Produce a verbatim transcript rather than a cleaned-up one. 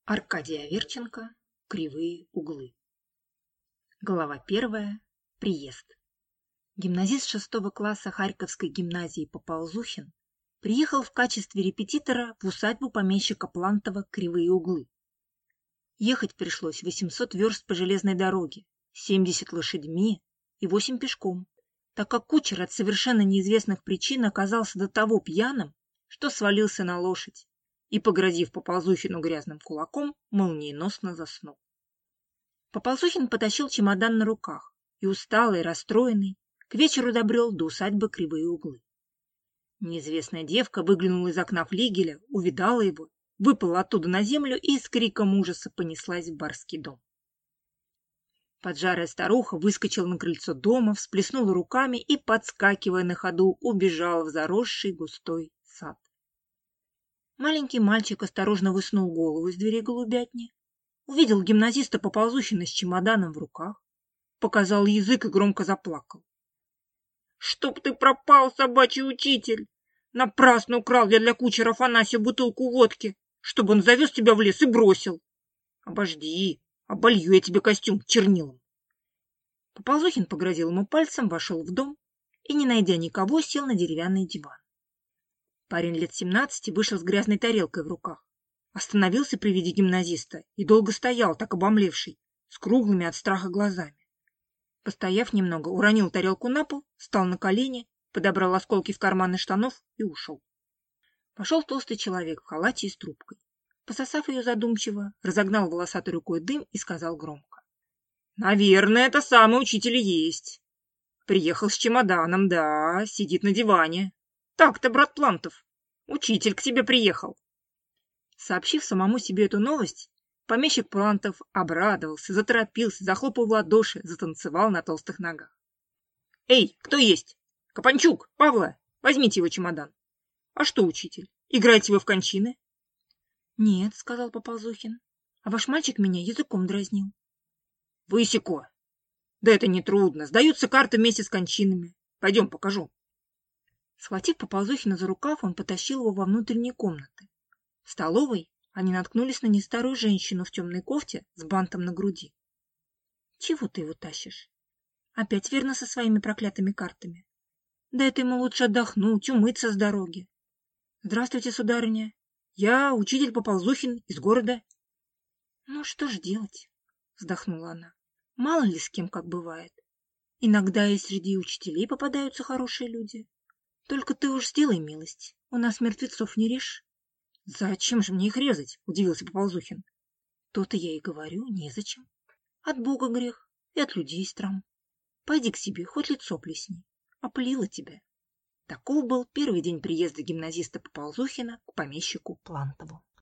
Аркадий Аверченко. Кривые углы. Глава первая. Приезд. Гимназист шестого класса Харьковской гимназии Поползухин приехал в качестве репетитора в усадьбу помещика Плантова Кривые углы. Ехать пришлось восемьсот верст по железной дороге, семьдесят лошадьми и восемь пешком, так как кучер от совершенно неизвестных причин оказался до того пьяным, что свалился на лошадь и, погрозив Поползухину грязным кулаком, молниеносно заснул. Поползухин потащил чемодан на руках и, усталый, расстроенный, к вечеру добрел до усадьбы Кривые углы. Неизвестная девка выглянула из окна флигеля, увидала его, выпала оттуда на землю и с криком ужаса понеслась в барский дом. Поджарая старуха выскочила на крыльцо дома, всплеснула руками и, подскакивая на ходу, убежала в заросший густой сад. Маленький мальчик осторожно высунул голову из двери голубятни, увидел гимназиста Поползухина с чемоданом в руках, показал язык и громко заплакал. — Чтоб ты пропал, собачий учитель! Напрасно украл я для кучера Афанасия бутылку водки, чтобы он завез тебя в лес и бросил. Обожди, оболью я тебе костюм чернилом. Поползухин погрозил ему пальцем, вошел в дом и, не найдя никого, сел на деревянный диван. Парень лет семнадцати вышел с грязной тарелкой в руках, остановился при виде гимназиста и долго стоял, так обомлевший, с круглыми от страха глазами. Постояв немного, уронил тарелку на пол, встал на колени, подобрал осколки в карманы штанов и ушел. Пошел толстый человек в халате и с трубкой. Пососав ее задумчиво, разогнал волосатой рукой дым и сказал громко: — Наверное, это самый учитель и есть. Приехал с чемоданом, да, сидит на диване. Так-то, брат Плантов, учитель к тебе приехал. Сообщив самому себе эту новость, помещик Плантов обрадовался, заторопился, захлопал в ладоши, затанцевал на толстых ногах. — Эй, кто есть? Капанчук, Павла, возьмите его чемодан. — А что, учитель, играете вы в кончины? — Нет, — сказал Поползухин, — а ваш мальчик меня языком дразнил. — Высеку. Да это нетрудно, сдаются карты вместе с кончинами. Пойдем, покажу. Схватив Поползухина за рукав, он потащил его во внутренние комнаты. В столовой они наткнулись на нестарую женщину в темной кофте с бантом на груди. — Чего ты его тащишь? Опять верно со своими проклятыми картами? Дай ты ему лучше отдохнуть, умыться с дороги. — Здравствуйте, сударыня. Я учитель Поползухин из города. — Ну, что ж делать? — вздохнула она. — Мало ли с кем как бывает. Иногда и среди учителей попадаются хорошие люди. Только ты уж сделай милость, у нас мертвецов не режь. — Зачем же мне их резать? — удивился Поползухин. — То-то я и говорю, незачем. От Бога грех и от людей страм. Пойди к себе, хоть лицо плесни. Опылила тебя. Таков был первый день приезда гимназиста Поползухина к помещику Плантову.